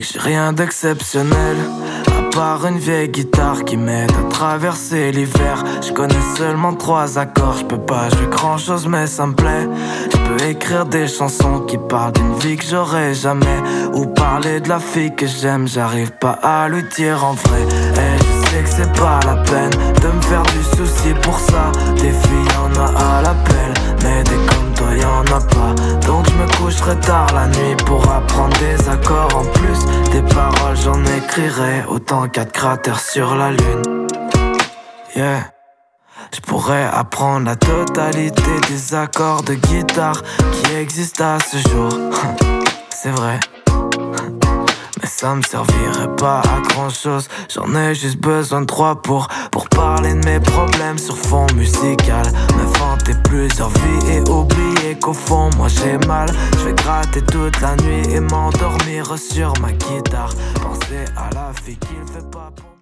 J'ai rien d'exceptionnel, à part une vieille guitare qui m'aide à traverser l'hiver. Je connais seulement 3 accords, je peux pas jouer grand chose mais ça me plaît. Je peux écrire des chansons qui parlent d'une vie que j'aurai jamais, ou parler de la fille que j'aime, j'arrive pas à lui dire en vrai. Et je sais que c'est pas la peine de me faire du souci pour ça. Des filles y'en a à l'appel, mais des comme toi y'en a pas. Donc je me coucherai tard la nuit pour apprendre des accords en plus. Des paroles j'en écrirai autant qu'il y a de cratères sur la lune. Yeah. Je pourrais apprendre la totalité des accords de guitare qui existent à ce jour. C'est vrai. Mais ça me servirait pas à grand chose. J'en ai juste besoin de 3 pour parler de mes problèmes sur fond musical. M'inventer plusieurs vies et oublier qu'au fond moi j'ai mal. Je vais gratter toute la nuit et m'endormir sur ma guitare. Penser à la fille qui le fait pas pour